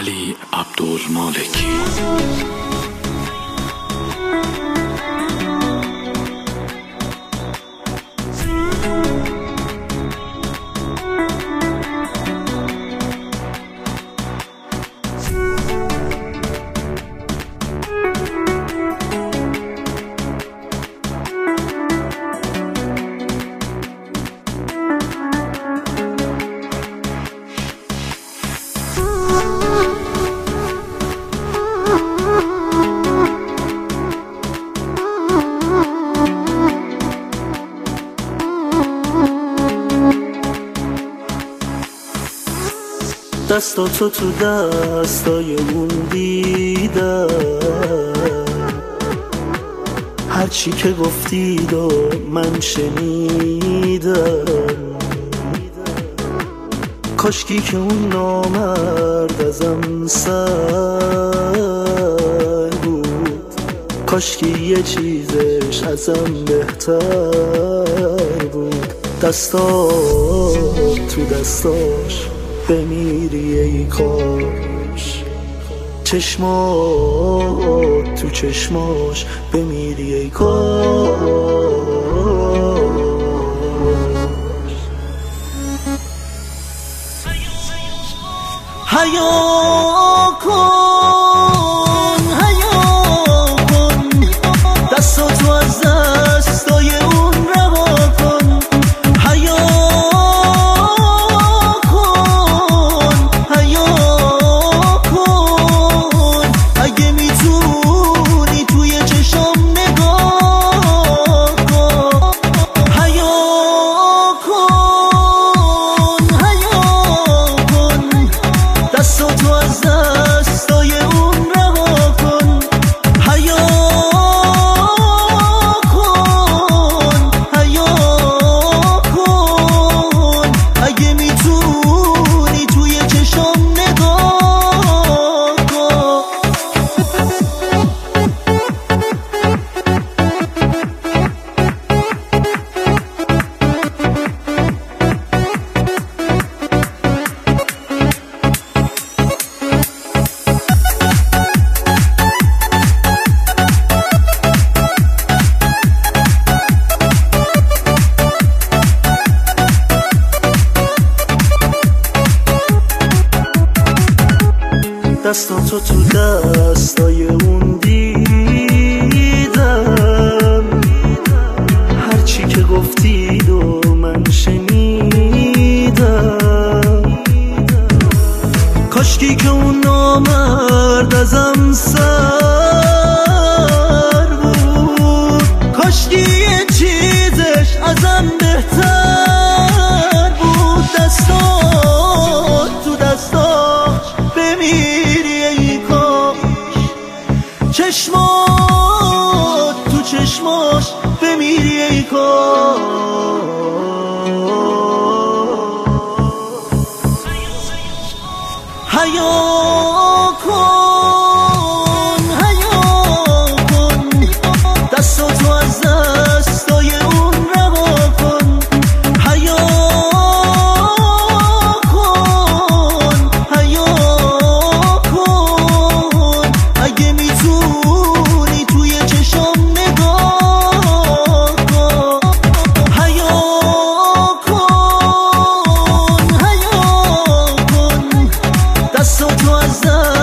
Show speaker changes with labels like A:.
A: علی عبدالمالکی.
B: دستاتو تو دستای اون دیدم، هرچی که گفتید و من شنیدم. کاشکی که اون نامرد ازم سر بود، کاشکی یه چیزش ازم بهتر بود. دستات تو دستاش بمیری ای کاش، چشمات تو چشماش بمیری ای کاش. حیا کن حیا کن، دستاتو از دستای اون رها کن. حیا کن حیا کن، اگه میتونی توی چشم نگاه کن. حیا کن حیا کن، دستاتو از دستای اون رها کن. حیا کن حیا کن، اگه میتونی توی چشم نگاه کن. دستاتو تو دستای اون دیدم، هرچی که گفتید و من شنیدم. کاشکی که اون نامرد ازم سر بود، کاشکی یه چیزش ازم بهتر بود. دستات تو دستاش بمیری ای کاش، چشمات تو چشماش بمیری ای کاش. حیا کن حیا کن، دستاتو از دستای اون رها کن. حیا کن حیا کن، اگه میتونی توی چشم نگاه کن. حیا کن حیا کن، دستاتو از